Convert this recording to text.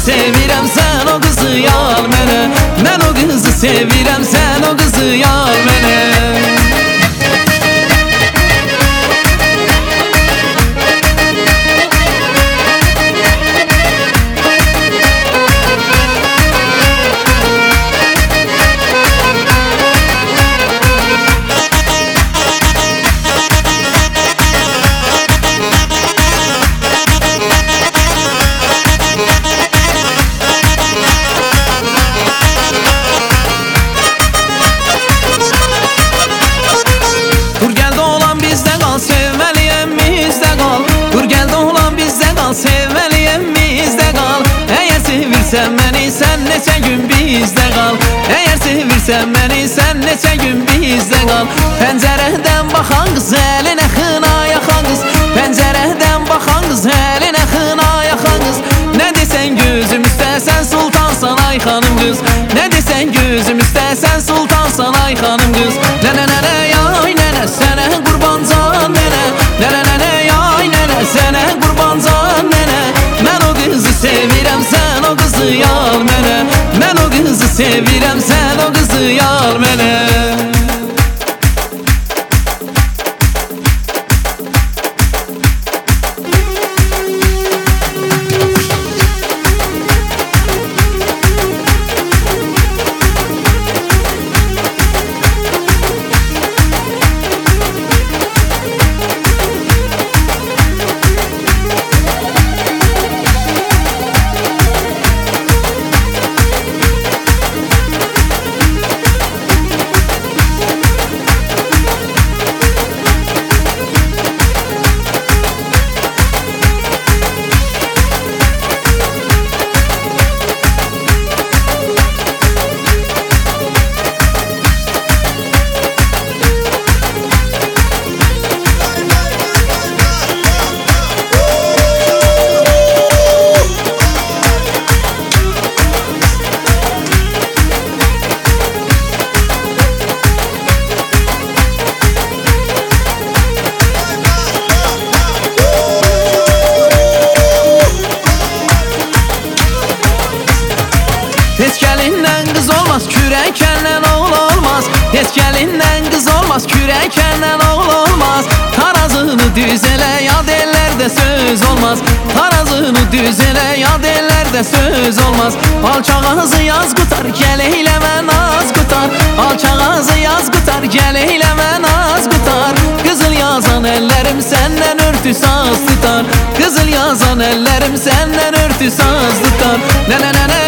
sevirəm, sən o qızı yar mənə. Mən o qızı sevirəm, sən o qızı yar mənə. Sevməliyəm bizdə qal. Əgər sevirsən məni, sən neçə gün bizdə qal. Əgər sevirsən məni, sən neçə gün bizdə qal. Pəncərədən baxan qız, əlinə xına yaxan qız. Pəncərədən baxan qız, əlinə xına yaxan qız. Nə desən gözüm üstəsən sultansan ay xanım qız. Nə desən gözüm üstəsən sultansan ay xanım qız. Nənə nənə yay nənə, sənə qurban can nənə. Nənə nənə yay nənə, sənə qurban can nənə. Mən o qızı sevirəm, sən o qızı yar mənə. Mən o qızı sevirəm, sən o qızı yar mənə. Heç gəlindən qız olmaz, kürəkəndən oğul olmaz. Heç gəlindən qız olmaz, kürəkəndən oğul olmaz. Tarazını düz elə, yad ellərdə söz olmaz. Tarazını düz elə, yad ellərdə söz olmaz. Alçaq ağzı yaz qutar, gəl eyləmə naz qutar. Alçaq ağzı yaz qutar, gəl eyləmə naz qutar. Qızıl yazan əllərim səndən örtü saz tutar. Qızıl yazan əllərim səndən örtü saz tutar. Nənə nənə